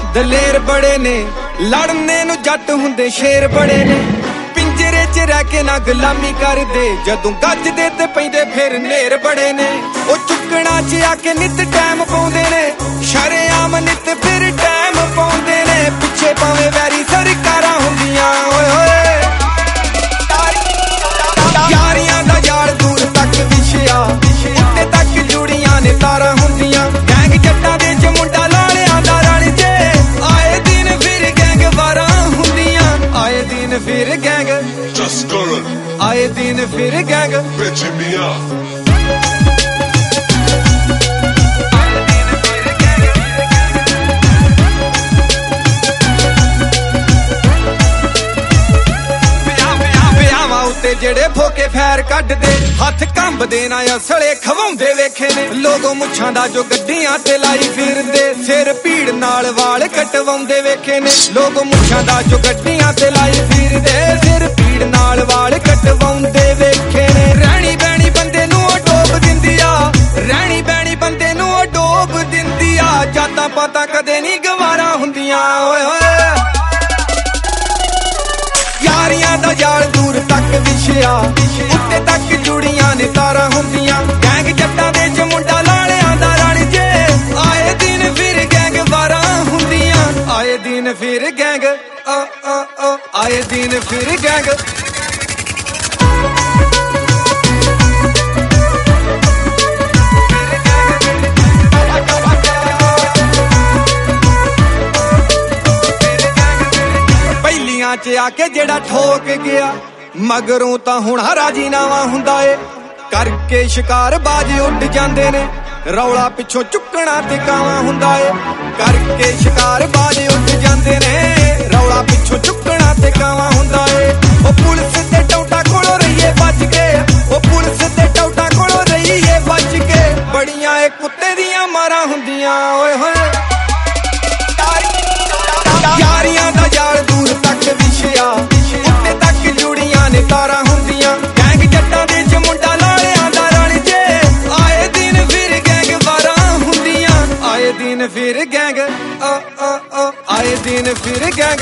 ਦਲੇਰ ਬੜੇ ਨੇ ਲੜਨੇ ਨੂੰ ਜੱਟ ਹੁੰਦੇ ਸ਼ੇਰ ਬੜੇ ਨੇ ਪਿੰਜਰੇ 'ਚ ਰਹਿ ਕੇ ਨਾ ਗੁਲਾਮੀ ਕਰਦੇ ਜਦੋਂ ਗੱਜਦੇ ਤੇ ਪੈਂਦੇ ਫਿਰ ਨੇਰ ਬੜੇ ਨੇ ਉਹ ਚੁੱਕਣਾ 'ਚ ਆ ਕੇ ਨਿੱਤ ਟਾਈਮ ਪਾਉਂਦੇ ਨੇ ਸ਼ਰੇਆਮ ਨਿੱਤ ਫਿਰ ਟਾਈਮ ਪਾਉਂਦੇ ਨੇ ਪਿੱਛੇ ਭਾਵੇਂ ਵੈਰੀ ਸਰਕਾਰਾਂ ਹੁੰਦੀਆਂ ਓਏ ਹੋਏ ਯਾਰੀਆਂ ਦਾ ਯਾਰ ਦੂਰ ਤੱਕ ਵਿਛਿਆ ਉੱਤੇ ਤੱਕ ਜੁੜੀਆਂ ਨੇ ਤਾਰਾਂ ਹੁੰਦੀਆਂ ਗੈਂਗ ਜੱਟਾਂ ਦੇ 'ਚ ਮੁੰਡਾ ਲਾਲਿਆਂ ਦਾ ਰਣ ਜੇ ਆਏ ਦਿਨ ਫਿਰ ਗੈਂਗ ਵਾਰਾਂ ਹੁੰਦੀਆਂ ਆਏ ਦਿਨ ਫਿਰ ਗੈਂਗ ਆਏ ਦਿਨ ਫਿਰ ਗੈਂਗ ਤੇ ਜਿਹੜੇ ਫੋਕੇ ਫੈਰ ਕੱਢਦੇ ਹੱਥ ਕੰਬਦੇ ਨਾ ਅਸਲੇ ਖਵਾਉਂਦੇ ਵੇਖੇ ਨੇ ਲੋਗੋ ਮੁੱਛਾਂ ਦਾ ਜੋ ਗੱਡੀਆਂ ਤੇ ਲਾਈ ਫਿਰਦੇ ਸਿਰ ਭੀੜ ਨਾਲ ਵਾਲ ਕਟਵਾਉਂਦੇ ਵੇਖੇ ਨੇ ਲੋਗੋ ਮੁੱਛਾਂ ਦਾ ਜੋ ਗੱਡੀਆਂ ਤੇ ਲਾਈ ਫਿਰਦੇ ਸਿਰ ਭੀੜ ਨਾਲ ਵਾਲ ਕਟਵਾਉਂਦੇ ਵੇਖੇ ਨੇ ਰਹਿਣੀ ਬਹਿਣੀ ਬੰਦੇ ਨੂੰ ਉਹ ਡੋਬ ਦਿੰਦੀ ਆ ਰਹਿਣੀ ਬਹਿਣੀ ਬੰਦੇ ਨੂੰ ਉਹ ਡੋਬ ਦਿੰਦੀ ਆ ਜਾਤਾਂ ਪਾਤਾਂ ਕਦੇ ਨਹੀਂ ਗਵਾਰਾ ਹੁੰਦੀਆਂ ਓਏ ਹੋਏ ਯਾਰੀਆਂ ਦਾ ਯਾਰ ਦੂਰ ਤੱਕ ਵਿਛਿਆ ਉੱਤੇ ਤੱਕ ਜੁੜੀਆਂ ਨੇ ਤਾਰਾਂ ਹੁੰਦੀਆਂ ਗੈਂਗ ਜੱਟਾਂ ਦੇ 'ਚ ਮੁੰਡਾ ਲਾਲਿਆਂ ਦਾ ਰਣ ਜੇ ਆਏ ਦਿਨ ਫਿਰ ਗੈਂਗ ਵਾਰਾਂ ਹੁੰਦੀਆਂ ਆਏ ਦਿਨ ਫਿਰ ਗੈਂਗ ਆਏ ਦਿਨ ਫਿਰ ਗੈਂਗ ਪਹਿਲੀਆਂ 'ਚ ਆ ਕੇ ਜਿਹੜਾ ਠੋਕ ਗਿਆ ਮਗਰੋਂ ਤਾਂ ਹੁਣ ਰਾਜੀਨਾਮਾ ਹੁੰਦਾ ਏ ਕਰਕੇ ਸ਼ਿਕਾਰ ਬਾਜ ਉੱਡ ਜਾਂਦੇ ਨੇ ਰੌਲਾ ਪਿੱਛੋਂ ਚੁੱਕਣਾ ਤੇ ਕਾਵਾਂ ਹੁੰਦਾ ਏ ਕਰਕੇ ਸ਼ਿਕਾਰ ਬਾਜ ਉੱਡ ਜਾਂਦੇ ਨੇ ਰੌਲਾ ਪਿੱਛੋਂ ਚੁੱਕਣਾ ਤੇ ਕਾਵਾਂ ਹੁੰਦਾ ਏ ਉਹ ਪੁਲਿਸ ਤੇ ਟੌਟਾ ਕੋਲੋਂ ਰਹੀਏ ਬਚ ਕੇ ਉਹ ਪੁਲਿਸ ਤੇ ਟੌਟਾ ਕੋਲੋਂ ਰਹੀਏ ਬਚ ਕੇ ਬੜੀਆਂ ਏ ਕੁੱਤੇ ਦੀਆਂ ਮਾਰਾਂ ਹੁੰਦੀਆਂ ਓਏ ਹੋਏ ਯਾਰੀਆਂ ਦਾ ਯਾਰ ਦੂਰ ਤੱਕ ਵਿਛਿਆ ਉੱਤੇ ਤੱਕ ਜੁੜੀਆਂ ਨੇ ਤਾਰਾਂ ਹੁੰਦੀਆਂ ਗੈਂਗ ਜੱਟਾਂ ਦੇ 'ਚ ਮੁੰਡਾ ਲਾਲਿਆਂ ਦਾ ਰਣ ਜੇ ਆਏ ਦਿਨ ਫਿਰ ਗੈਂਗ ਵਾਰਾਂ ਹੁੰਦੀਆਂ ਆਏ ਦਿਨ ਫਿਰ ਗੈਂਗ ਆਏ ਦਿਨ ਫਿਰ ਗੈਂਗ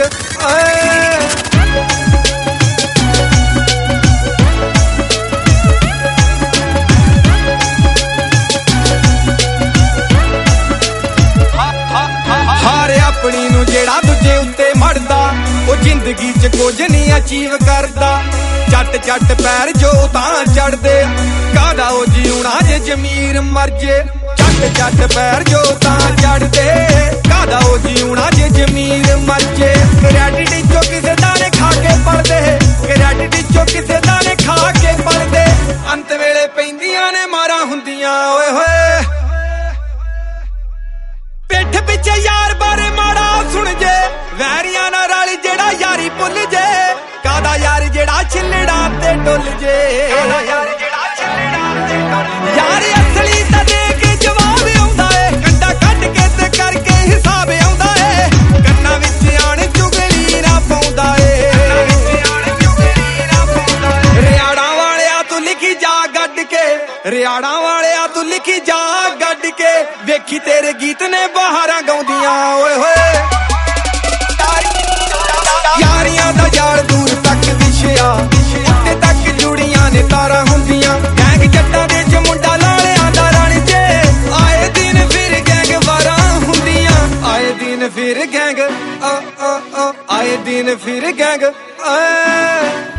ਆਪਣੀ ਨੂੰ ਜਿਹੜਾ ਦੂਜੇ ਉੱਤੇ ਮੜਦਾ ਉਹ ਜ਼ਿੰਦਗੀ 'ਚ ਕੁਝ ਨਹੀਂ ਅਚੀਵ ਕਰਦਾ ਚੱਟ ਚੱਟ ਪੈਰ ਜੋ ਤਾਂ ਚੜਦੇ ਕਾਹਦਾ ਉਹ ਜਿਉਣਾ ਜੇ ਜ਼ਮੀਰ ਮਰ ਜੇ ਚੱਟ ਚੱਟ ਪੈਰ ਜੋ ਤਾਂ ਚੜਦੇ ਕਾਹਦਾ ਉਹ ਜਿਉਣਾ ਜੇ ਜ਼ਮੀਰ ਮਰ ਜੇ ਕ੍ਰੈਡਿਟ ਚੋਂ ਕਿਸੇ ਦਾ ਨੇ ਖਾ ਕੇ ਪੜਦੇ ਕ੍ਰੈਡਿਟ ਚੋਂ ਕਿਸੇ ਦਾ ਨੇ ਖਾ ਕੇ ਪੜਦੇ ਅੰਤ ਵੇਲੇ ਪੈਂਦੀਆਂ ਨੇ ਮਾਰਾਂ ਹੁੰਦੀਆਂ ਓਏ ਹੋਏ ਪਿੱਠ ਪਿੱਛੇ ਯਾਰ ਬਾਰੇ ਮਾੜਾ ਸੁਣ ਜੇ ਵੈਰੀਆਂ ਨਾਲ ਰਲ ਜਿਹੜਾ ਯਾਰੀ ਭੁੱਲ ਜੇ ਕਾਦਾ ਯਾਰ ਜਿਹੜਾ ਛਿੱਲੜਾ ਤੇ ਡੁੱਲ ਜੇ ਕਾਦਾ ਯਾਰ ਜਿਹੜਾ ਛਿੱਲੜਾ ਤੇ ਡੁੱਲ ਜੇ ਯਾਰ ਅਸਲੀ ਤਾਂ ਦੇ ਕੇ ਜਵਾਬ ਆਉਂਦਾ ਏ ਕੰਡਾ ਕੱਢ ਕੇ ਤੇ ਕਰਕੇ ਹਿਸਾਬ ਆਉਂਦਾ ਏ ਕੰਨਾਂ ਵਿੱਚ ਆਣ ਚੁਗਲੀ ਨਾ ਪਾਉਂਦਾ ਏ ਰਿਆੜਾਂ ਵਾਲਿਆ ਤੂੰ ਲਿਖੀ ਜਾ ਗੱਡ ਕੇ ਰਿਆੜਾਂ ਵਾਲਿਆ ਤੂੰ ਲਿਖੀ ਜਾ ਗੱਡ ਕੇ ਵੇਖੀ ਤੇਰੇ ਗੀਤ ਨੇ ਬਹਾਰਾਂ ਗਾਉਂਦੀਆਂ ਓਏ ਹੋਏ ਯਾਰੀਆਂ ਦਾ ਯਾਰ ਦੂਰ ਤੱਕ ਵਿਛਿਆ ਉੱਤੇ ਤੱਕ ਜੁੜੀਆਂ ਨੇ ਤਾਰਾਂ ਹੁੰਦੀਆਂ ਗੈਂਗ ਜੱਟਾਂ ਦੇ 'ਚ ਮੁੰਡਾ ਲਾਲਿਆਂ ਦਾ ਰਣ ਜੇ ਆਏ ਦਿਨ ਫਿਰ ਗੈਂਗ ਵਾਰਾਂ ਹੁੰਦੀਆਂ ਆਏ ਦਿਨ ਫਿਰ ਗੈਂਗ ਆਏ ਦਿਨ ਫਿਰ ਗੈਂਗ